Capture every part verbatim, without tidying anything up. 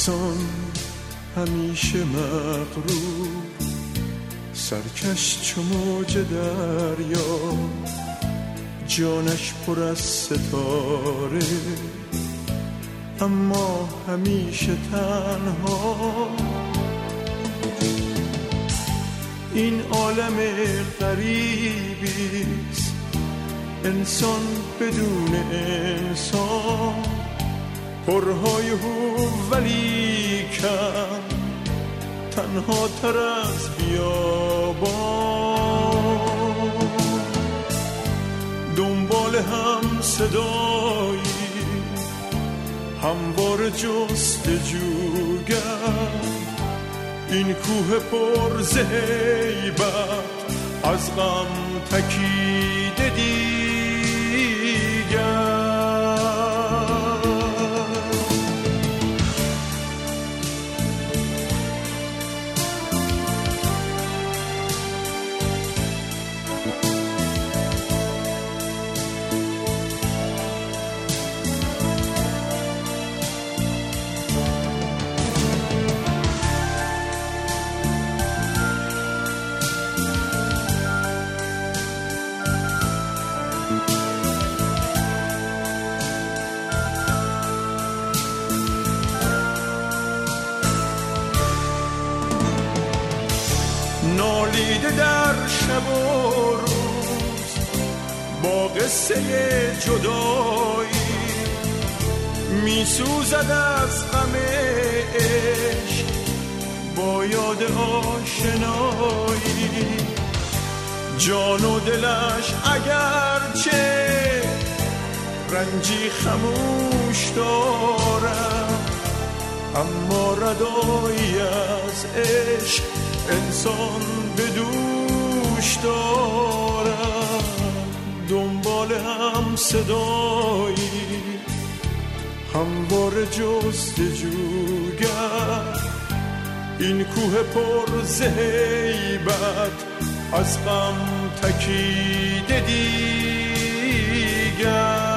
انسان همیشه مغرور، سرکش چو موج دریا، جانش پر از ستاره، اما همیشه تنها. این عالم غریبیست، انسان بدون انسان، پرهای هو ولی کم، تنها تر از بیابان. دنبال هم صدایی، هموار جستجوگر، این کوه پر ز هیبت، از غم تکیده دیگر. نالیده در شب و روز با قصه جدایی، می سوزد از غم عشق با یاد آشنایی. جان و دلش اگرچه رنجی خموش دارد، اما ردایی از عشق انسان به دوش دارد. دنبال هم صدایی، هموار جستجوگر، این کوه پر ز هیبت، از غم تکیده دیگر.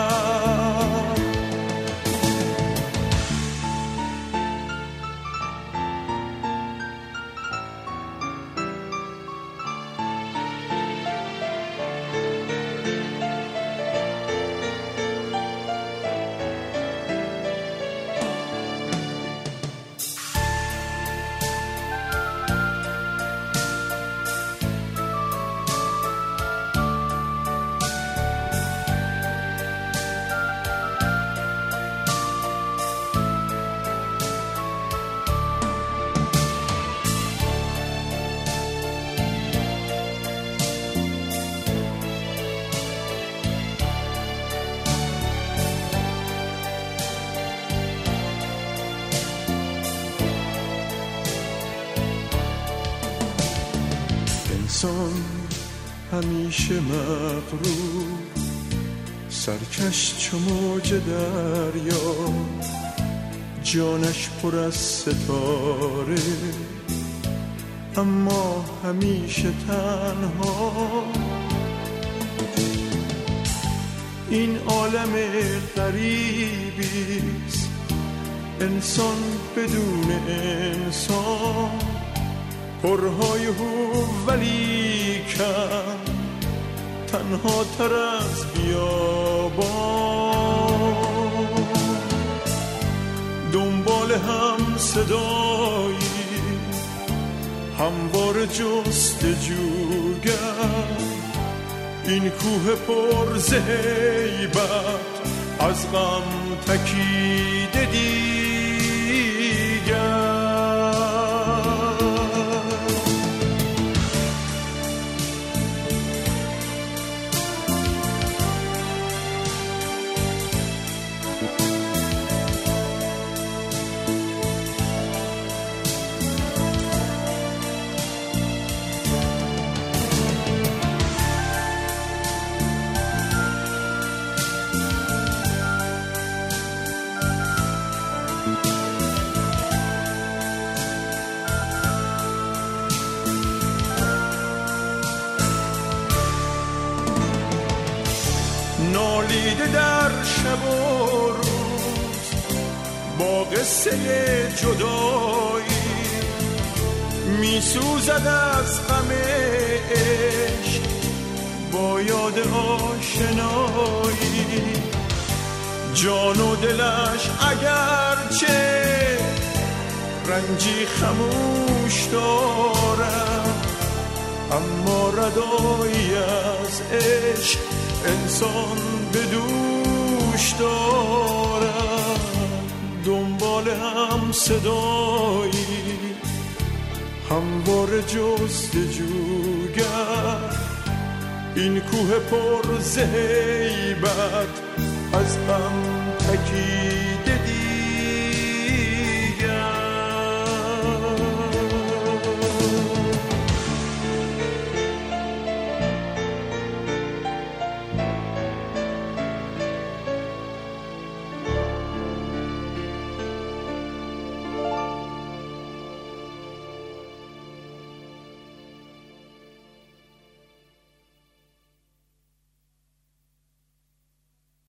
انسان همیشه مغرور، سرکش چو موج دریا، جانش پر از ستاره، اما همیشه تنها. این عالم غریبیست، انسان بدون انسان، پرهای هو ولی کم، تنها تر از بیابان. دنبال هم صدایی، هموار جستجوگر، این کوه پر ز هیبت، از غم تکیده دیگر. نالیده در شب و روز با قصه جدایی میسوزد از غم عشق با یاد آشنایی. جان و دلش اگرچه رنجی خموش دارد، اما ردایی از عشق انسان به دوش دارد. دنبال هم صدایی هموار جستجوگر، این کوه پر ز هیبت از غم تکید